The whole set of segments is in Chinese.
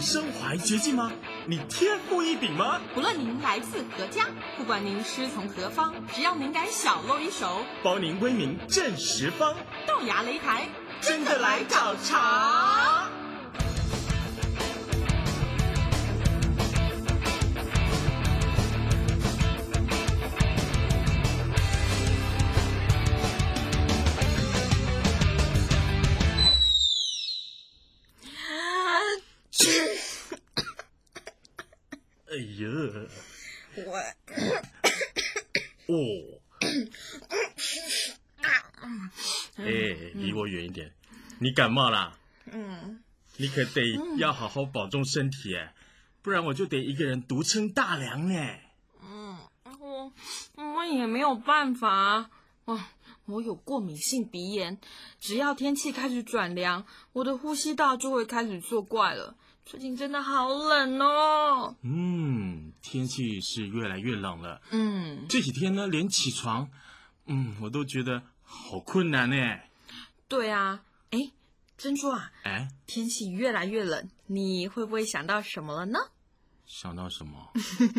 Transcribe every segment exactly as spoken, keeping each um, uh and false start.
身怀绝技吗？你天赋异禀吗？ 不论您来自何家，不管您师从何方，只要您敢小露一手， 包您威名震十方。 豆芽擂台， 真的来找茬！哎呀， 我哦，哎，离我远一点！你感冒啦？ 嗯， 你可得要好好保重身体哎，不然我就得一个人独撑大梁呢。 嗯，我我也没有办法哇，我有过敏性鼻炎，只要天气开始转凉，我的呼吸道就会开始作怪了。最近真的好冷哦。 嗯，天气是越来越冷了。 嗯， 这几天呢，连起床，嗯，我都觉得好困难呢。 对啊，哎，珍珠啊， 哎， 天气越来越冷，你会不会想到什么了呢？ 想到什么？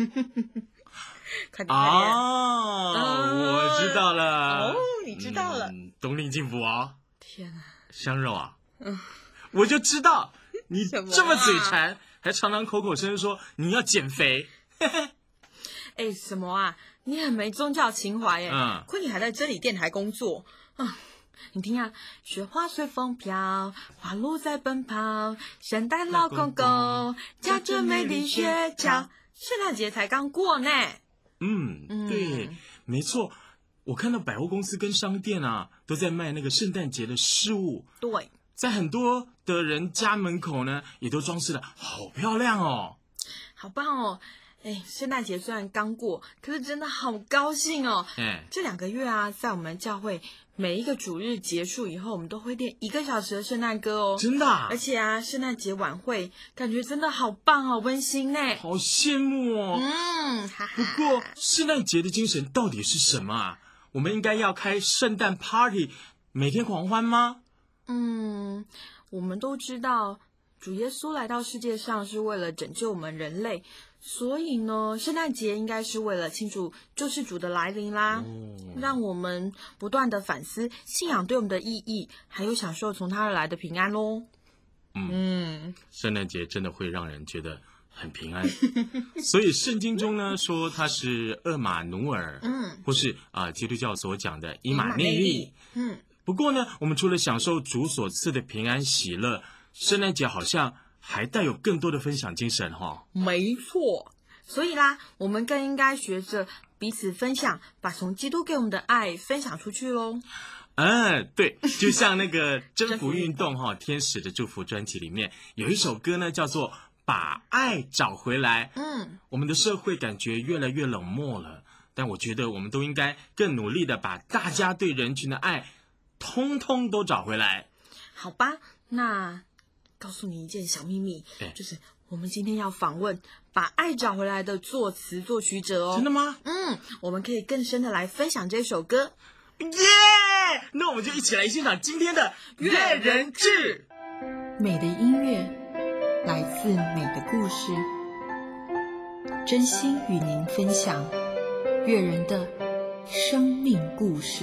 快点快点！ 啊，我知道了。 哦，你知道了。 嗯，冬令进补哦。 天啊， 香肉啊。 嗯， 我就知道你什么啊这么嘴馋，还常常口口声声说你要减肥。 哎，什么啊？你很没宗教情怀耶！ 嗯亏你还在真理电台工作啊！你听啊，雪花随风飘，花鹿在奔跑，圣诞老公公驾着美丽雪橇。圣诞节才刚过呢。 嗯，对，没错。我看到百货公司跟商店啊，都在卖那个圣诞节的饰物。 对， 在很多的人家门口呢，也都装饰的好漂亮哦。 好棒哦！哎，圣诞节虽然刚过，可是真的好高兴哦。 哎， 这两个月啊，在我们教会每一个主日结束以后，我们都会练一个小时的圣诞歌哦。 真的啊？ 而且啊，圣诞节晚会感觉真的好棒，好温馨呢。 好羡慕哦。 嗯，哈哈。 不过圣诞节的精神到底是什么啊？我们应该要开圣诞 party， 每天狂欢吗？ 嗯，我们都知道，主耶稣来到世界上是为了拯救我们人类，所以呢，圣诞节应该是为了庆祝救世主的来临啦， 哦， 让我们不断的反思信仰对我们的意义，还有享受从它而来的平安咯。 嗯， 嗯， 圣诞节真的会让人觉得很平安，所以圣经中呢说它是厄马努尔， 嗯， 或是啊、呃、基督教所讲的以马内利。 嗯， 不过呢，我们除了享受主所赐的平安喜乐，圣诞节好像还带有更多的分享精神哈、哦。 没错。所以啦，我们更应该学着彼此分享，把从基督给我们的爱分享出去咯。 嗯，对，就像那个征服运动哈、哦，天使的祝福专辑里面有一首歌呢，叫做《把爱找回来》。 嗯， 我们的社会感觉越来越冷漠了，但我觉得我们都应该更努力的把大家对人群的爱，通通都找回来。 好吧，那告诉你一件小秘密， 哎就是我们今天要访问把爱找回来的作词作曲者哦。 真的吗？ 嗯，我们可以更深的来分享这首歌。 耶！那我们就一起来欣赏今天的悦人志。 美的音乐来自美的故事，真心与您分享悦人的生命故事。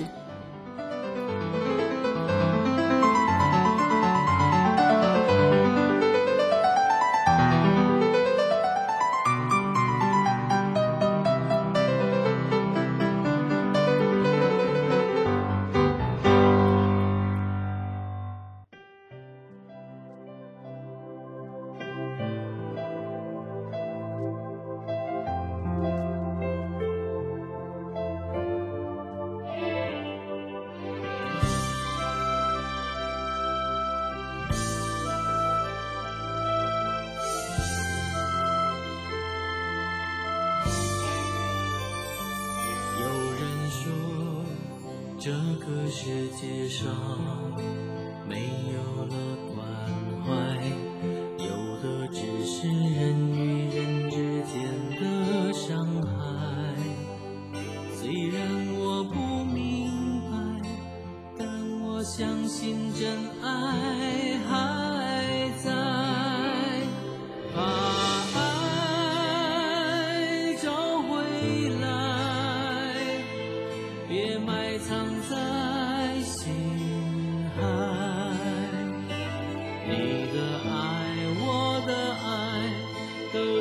这个世界上没有了关怀，有的只是人与人之间的伤害。虽然我不明白，但我相信真爱还在。把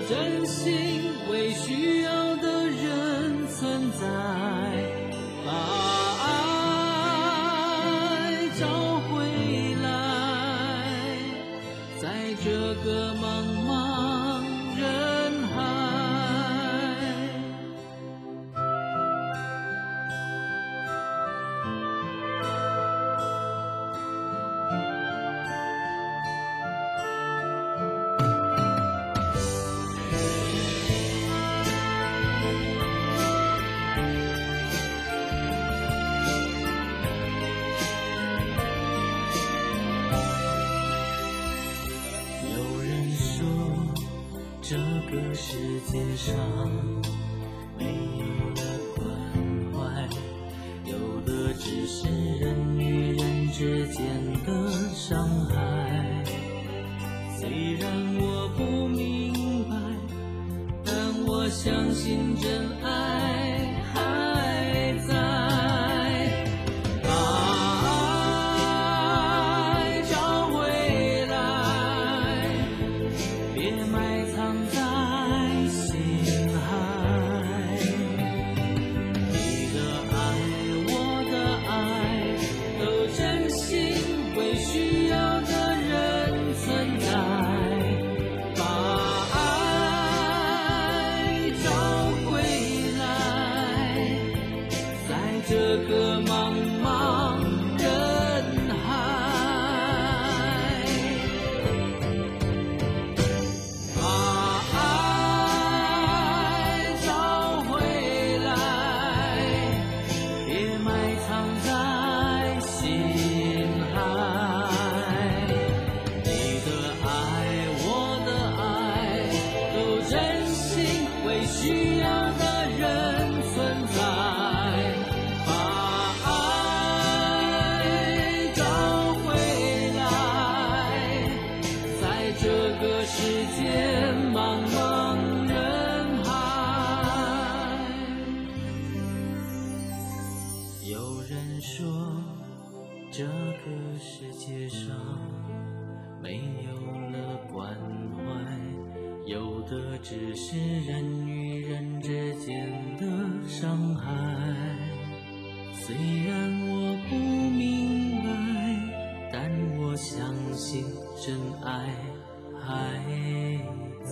真心为需要的人存在，把爱找回来，在这个茫茫人海。这个世界上没有了关怀，有的只是人与人之间的伤害。虽然我不明白，但我相信真爱还在。把爱找回来，别埋藏在心海，你的爱，我的爱，都真心为需要的人存在。把爱找回来，在这个茫茫人海。把爱找回来，别埋藏在心海。你的爱，我的爱，都真心为需要的人存在。把爱找回来，在这个世界茫茫人海。有人说，这个世界上没有了关怀，有的只是人与人之间的伤害。虽然我不明白，但我相信真爱还在。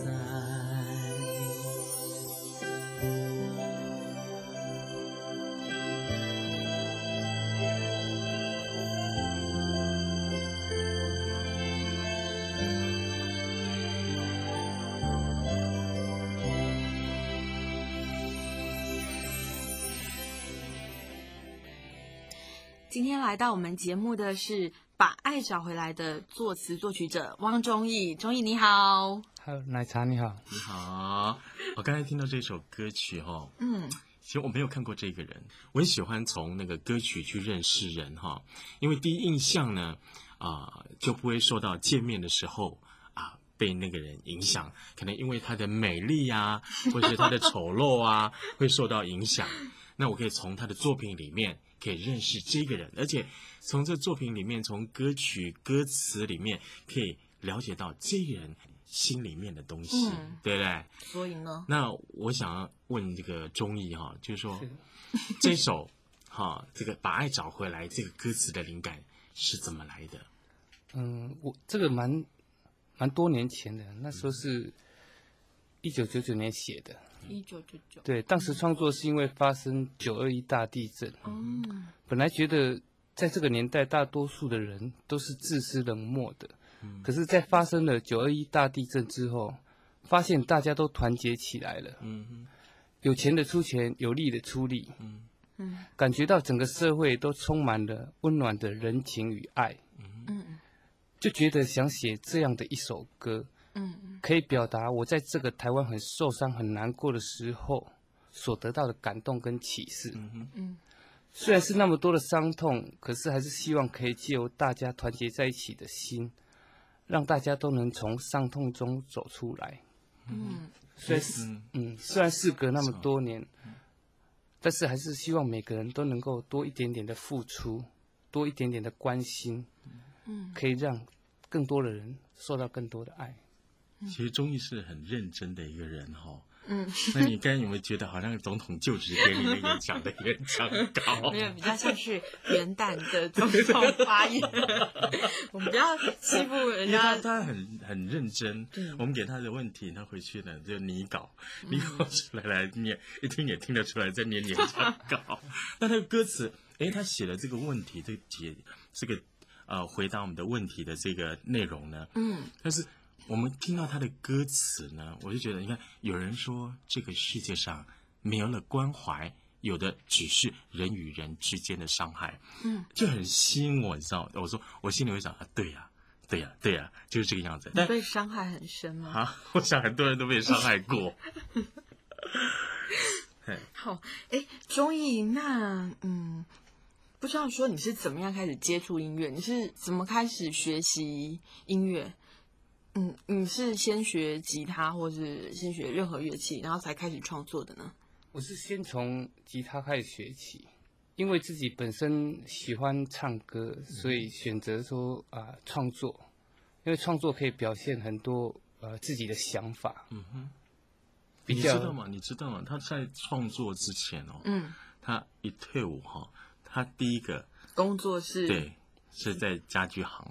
今天来到我们节目的是《把爱找回来》的作词作曲者汪忠义。忠义你好。 还有奶茶你好。 你好，我刚才听到这首歌曲哈， 嗯， 其实我没有看过这个人，我很喜欢从那个歌曲去认识人哈，因为第一印象呢，啊、呃，就不会受到见面的时候啊、被那个人影响，可能因为他的美丽啊，或者是他的丑陋啊，会受到影响。那我可以从他的作品里面可以认识这个人，而且从这作品里面，从歌曲歌词里面可以了解到这个人心里面的东西， 嗯对不对？ 所以呢， 那我想要问这个忠义哈，就是说是这首哈这个把爱找回来这个歌词的灵感是怎么来的？ 嗯，我这个蛮蛮多年前的，那时候是一九九九年写的。 一九九九， 对，当时创作是因为发生九二一大地震， 嗯本来觉得在这个年代大多数的人都是自私冷漠的， 嗯可是，在发生了九二一大地震之后，发现大家都团结起来了， 嗯哼有钱的出钱，有力的出力， 嗯嗯感觉到整个社会都充满了温暖的人情与爱， 嗯就觉得想写这样的一首歌， 嗯可以表达我在这个台湾很受伤、很难过的时候所得到的感动跟启示。 嗯哼嗯虽然是那么多的伤痛，可是还是希望可以借由大家团结在一起的心，让大家都能从伤痛中走出来。 嗯虽然是嗯嗯，虽然事隔那么多年，但是还是希望每个人都能够多一点点的付出，多一点点的关心， 嗯可以让更多的人受到更多的爱。 其实钟毅是很认真的一个人哈、哦。 嗯， 那你刚才有没有觉得好像总统就职典礼那个讲的演讲稿？ 没有，比较像是元旦的总统发言。我们不要欺负人因为他家。 他很很认真，我们给他的问题，他回去呢就拟稿，拟稿出来来念，一听也听得出来在念演讲稿。那他的歌词，诶，他写了这个问题，这个解这个呃回答我们的问题的这个内容呢， 嗯， 但是我们听到他的歌词呢，我就觉得，你看，有人说这个世界上没有了关怀，有的只是人与人之间的伤害， 嗯， 就很吸引我，你知道？我说，我心里会想啊，对呀、啊，对呀、啊，对呀、啊，就是这个样子。但被伤害很深吗？ 啊，我想很多人都被伤害过。 好，哎，钟毅，那嗯，不知道说你是怎么样开始接触音乐？你是怎么开始学习音乐？嗯，你是先学吉他，或是先学任何乐器，然后才开始创作的呢？ 我是先从吉他开始学起，因为自己本身喜欢唱歌，所以选择说啊创作，因为创作可以表现很多呃自己的想法。 嗯哼， 比较你知道吗？你知道吗？他在创作之前哦， 嗯， 他一退伍哈、哦，他第一个工作室对是在家具行。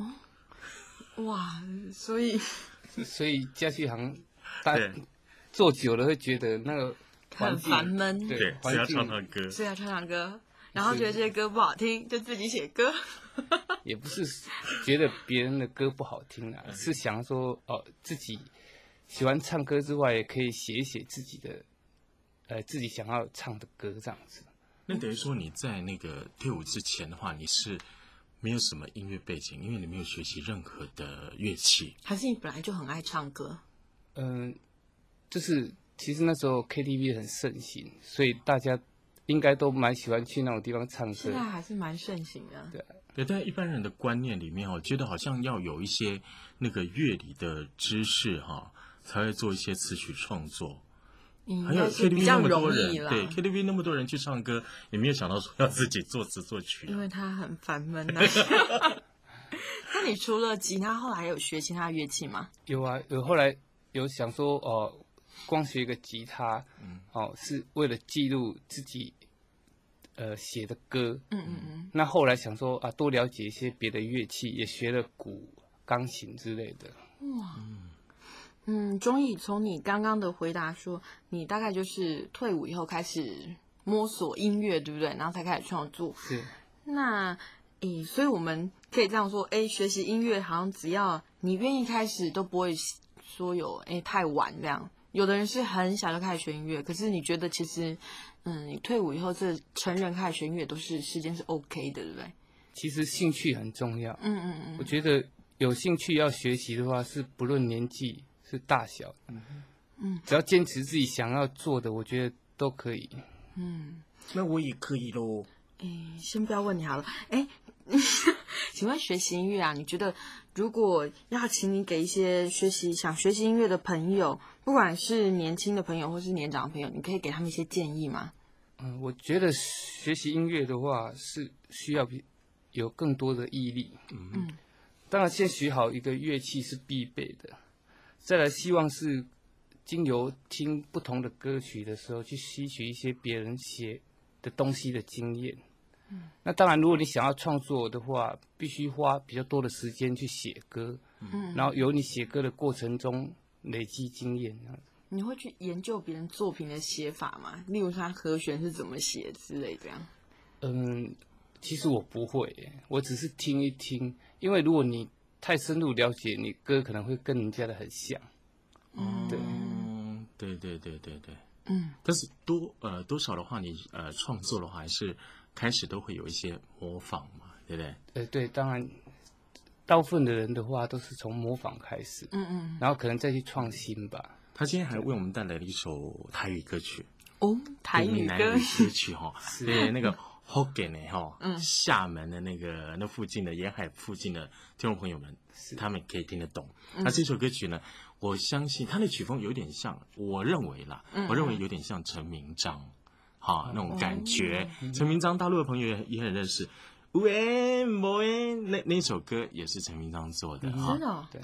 哇，所以所以家具行大对做久了会觉得那个环很境烦闷， 对对， 环境只要唱唱歌， 所以要唱唱歌，然后觉得这些歌不好听，就自己写歌。 也不是觉得别人的歌不好听啊，是想说哦自己喜欢唱歌之外，也可以写一写自己的呃自己想要唱的歌这样子。 那等于说你在那个退伍之前的话，你是没有什么音乐背景，因为你没有学习任何的乐器。 还是你本来就很爱唱歌？ 嗯、就是其实那时候 K T V 很盛行，所以大家应该都蛮喜欢去那种地方唱歌现在。还是蛮盛行的。 对， 对，在一般人的观念里面，我觉得好像要有一些那个乐理的知识哈，才会做一些词曲创作。 应还有该是 K T V 比较那么多容人， 易啦。 对 K T V 那么多人去唱歌，也没有想到说要自己作词作曲、啊。 因为他很烦闷呐、那你除了吉他，后来还有学其他乐器吗？ 有啊，有后来有想说哦，光学一个吉他， 嗯哦是为了记录自己呃写的歌。 嗯嗯嗯。 那后来想说啊，多了解一些别的乐器，也学了鼓、钢琴之类的。 哇，嗯，钟毅，从你刚刚的回答说，你大概就是退伍以后开始摸索音乐，对不对？然后才开始创作。 是， 那，诶，所以我们可以这样说，诶，学习音乐好像只要你愿意开始，都不会说有诶太晚这样。有的人是很小就开始学音乐，可是你觉得其实，嗯，你退伍以后这成人开始学音乐都是时间是 OK 的，对不对？ 其实兴趣很重要。 嗯嗯嗯。 我觉得有兴趣要学习的话，是不论年纪是大小， 嗯， 只要坚持自己想要做的，我觉得都可以。 嗯， 那我也可以喽。 诶，先不要问你好了。诶，请问学习音乐啊，你觉得如果要请你给一些学习想学习音乐的朋友，不管是年轻的朋友或是年长的朋友，你可以给他们一些建议吗？ 嗯，我觉得学习音乐的话是需要比有更多的毅力。 嗯， 当然，先学好一个乐器是必备的，再来希望是经由听不同的歌曲的时候，去吸取一些别人写的东西的经验。嗯，那当然，如果你想要创作的话，必须花比较多的时间去写歌， 嗯， 然后由你写歌的过程中累积经验。 你会去研究别人作品的写法吗？例如他和弦是怎么写之类这样？ 嗯，其实我不会耶，我只是听一听，因为如果你太深入了解，你歌可能会跟人家的很像。 嗯， 对， 对对对对对。 嗯， 但是多呃多少的话，你呃创作的话，还是开始都会有一些模仿嘛，对不对？ 呃，对，当然，大部分的人的话都是从模仿开始， 嗯嗯， 然后可能再去创新吧。 他今天还为我们带来了一首台语歌曲， 哦，台语歌闽南语，歌曲哈，对那个福建的哈，厦门的那个那附近的沿海附近的听众朋友们，他们可以听得懂。那这首歌曲呢，我相信它的曲风有点像，我认为啦，我认为有点像陈明章，哈那种感觉。陈明章大陆的朋友也也很认识。喂，喂，那那首歌也是陈明章做的哈， 真的哦对，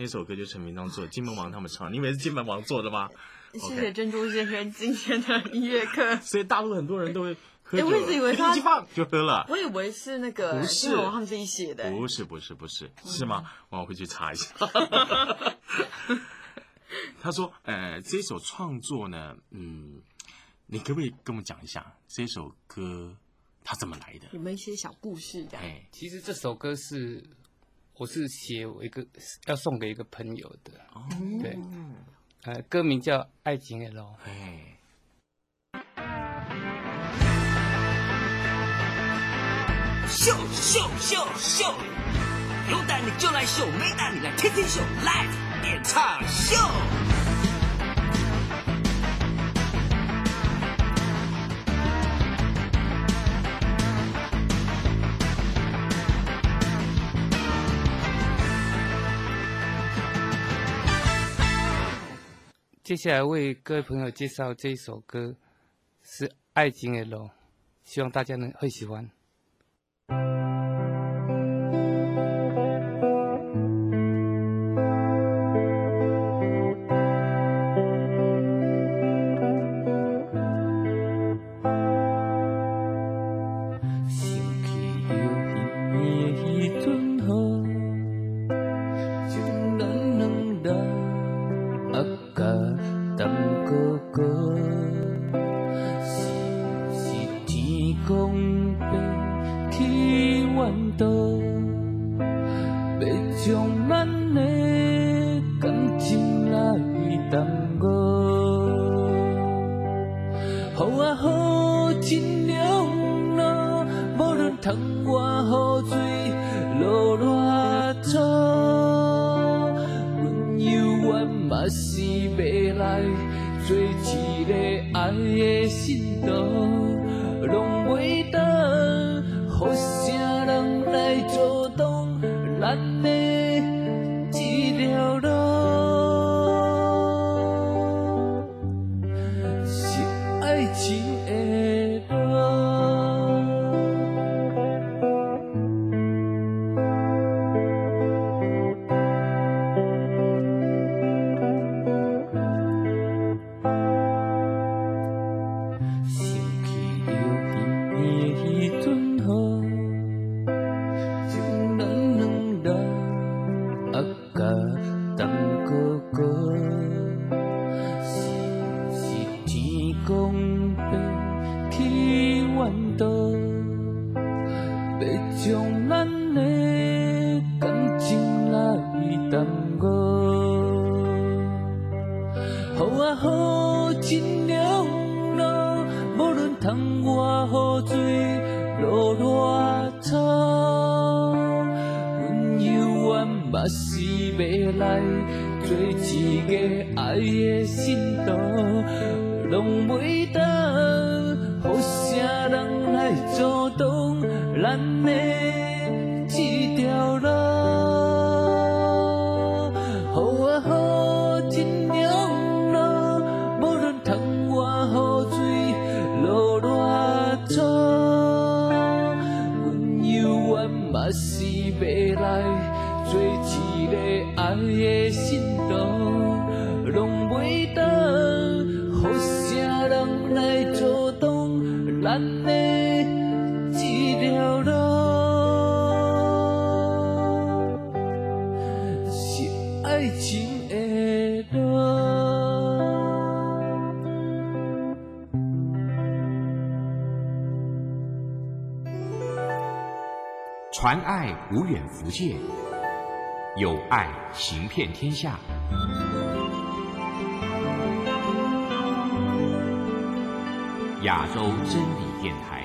那首歌就陈明章做，金门王他们唱，你以为是金门王做的吗？ 谢谢珍珠先生今天的音乐课。 所以大陆很多人都会喝酒， 我一直以为他一放就喝了。 我以为是那个不是金门王他们自己写的。 不是不是不是，是吗？我回去查一下。他说，呃，这首创作呢，嗯，你可不可以跟我们讲一下这首歌它怎么来的？ 有没有一些小故事这样？ 哎， 其实这首歌是我是写我一个要送给一个朋友的， 哦， 对，呃，歌名叫《爱情的路》。 哎， 秀秀秀秀，有胆你就来秀，没胆你来天天秀 ，Live 演唱秀。 接下来为各位朋友介绍这一首歌是《爱情的路》，希望大家能会喜欢。 传爱无远弗届，有爱行遍天下。亚洲真理电台。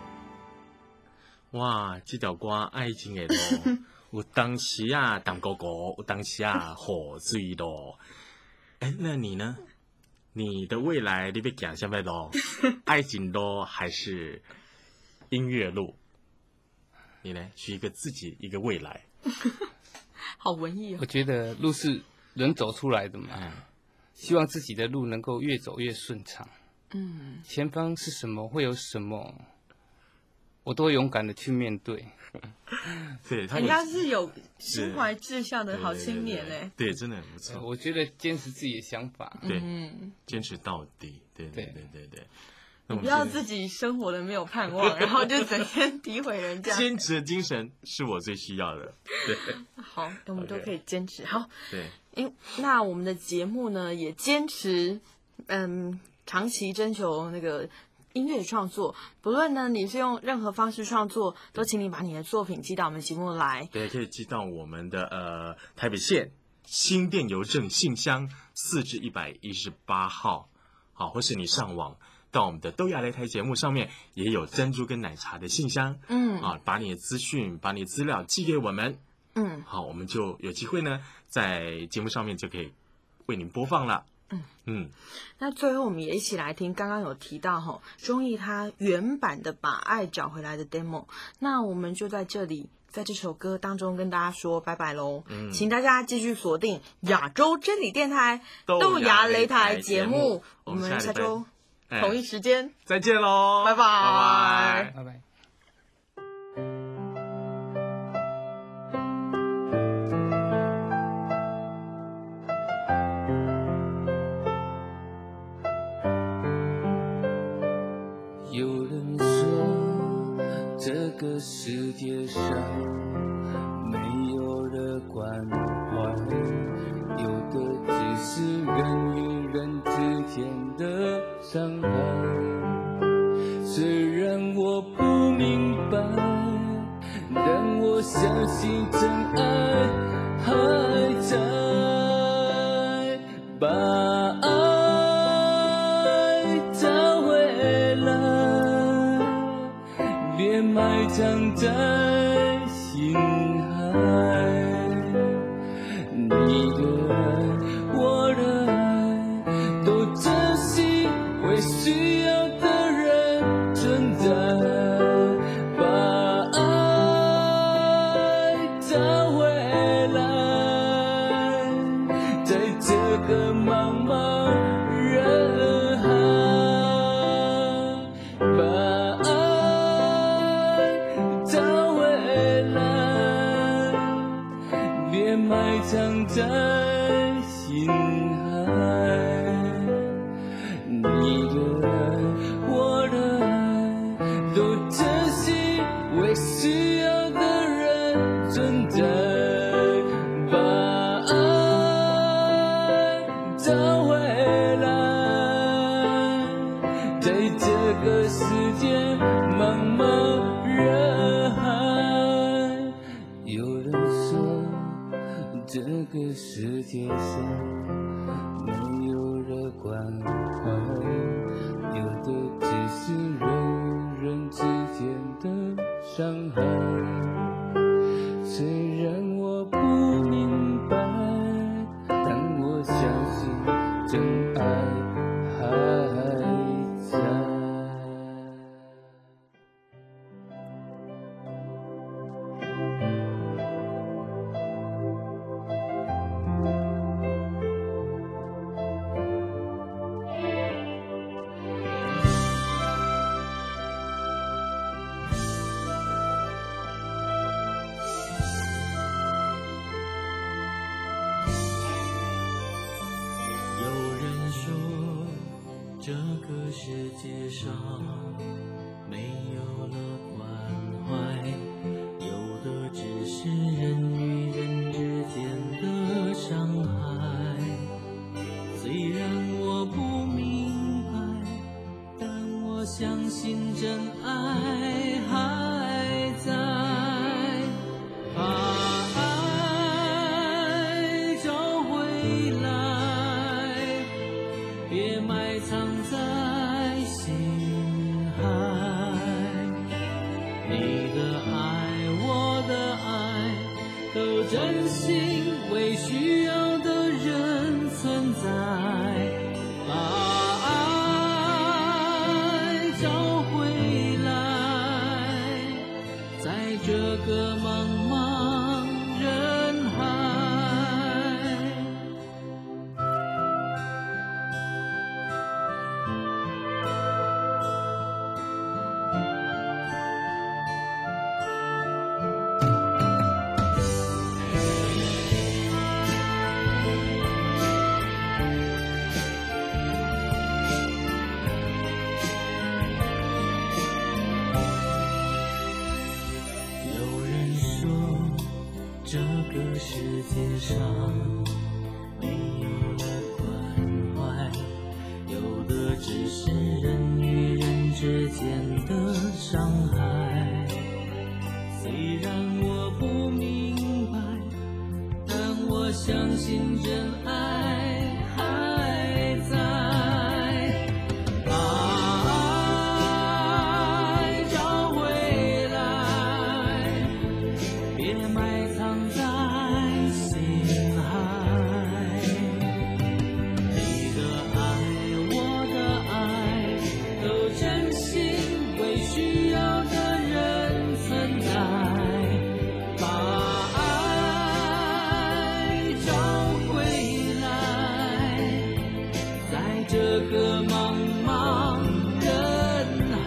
哇，这条歌爱情的路，有当时啊淡哥哥，有当时啊火水路。哎，那你呢？你的未来你要走什么路？爱情路还是音乐路？你呢？取一个自己一个未来。 好文艺哦！ 我觉得路是人走出来的嘛， 嗯， 希望自己的路能够越走越顺畅。 嗯， 前方是什么，会有什么， 我都会勇敢的去面对。 对，他人有家是有心怀志向的好青年哎。 对，真的很不呃错。 我觉得坚持自己的想法， 对， 嗯， 坚持到底。对对对对对对。那我们不要今天自己生活的没有盼望，然后就整天诋毁人家。 坚持的精神是我最需要的。对好，我们都 OK 可以坚持。好， 对， 因那我们的节目呢也坚持，嗯，长期征求那个音乐创作，不论呢你是用任何方式创作，都请你把你的作品寄到我们节目来。 对，可以寄到我们的呃台北县新店邮政信箱四至一百一十八号，好，或是你上网到我们的豆芽擂台节目上面也有珍珠跟奶茶的信箱， 嗯啊，把你的资讯、把你的资料寄给我们， 嗯， 好，我们就有机会呢在节目上面就可以为您播放了。 嗯嗯， 那最后我们也一起来听刚刚有提到哈，钟意他原版的把爱找回来的 demo， 那我们就在这里。在这首歌当中跟大家说拜拜喽，嗯，请大家继续锁定亚洲真理电台豆芽擂台节目，我们下周同一时间再见喽， 拜拜， 拜拜。 有人说，这个世界上没有了关怀，有的只是人与人之间的伤害。虽然我不明白，但我相信真爱还在，把爱找回来，别埋藏在心海。你的爱，我的爱，都珍惜，为需要的人存在。把爱找回来，在这个茫茫人海。把爱找回来，别埋藏在心海。你的爱，我的爱，都珍惜，为需要的人存在。把爱找回来，在这个世界茫茫人海。有人说，这个世界上没有了关怀，有的只是人与人之间的伤害。虽然我不明白，但我相信真爱还在。 有人说，这个世界上没有了关怀，有的只是人与人之间的伤害。虽然我不明白，但我相信真爱还在。把爱找回来，别埋藏在心海。你的爱，我的爱，都真心，为需要的人存在。把爱找回来，在这个茫茫人海。 只是人与人之间的伤害。虽然我不明白，但我相信真爱还在。爱找回来，别埋藏在心海。你的爱，我的爱，都真心为需要的人存在。把爱找回来，在这个茫茫人海。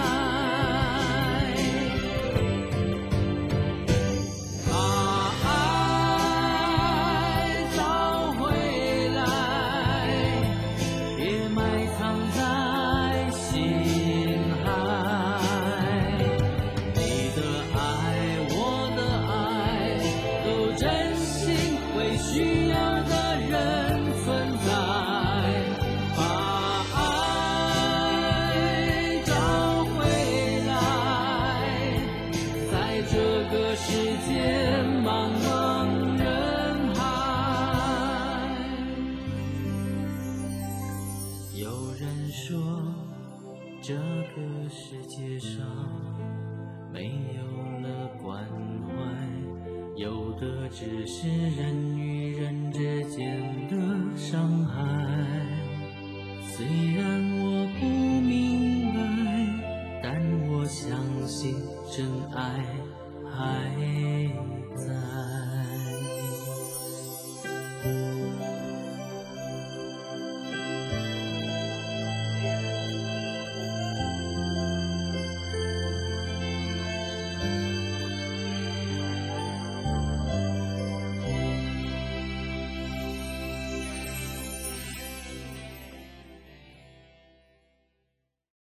把爱找回来，别埋藏在心海。你的爱，我的爱，都真心为需要的人存在。把爱找回来，在这个世界茫茫人海。有人说，这个世界上没有了关怀，有的只是人与人之间的伤害。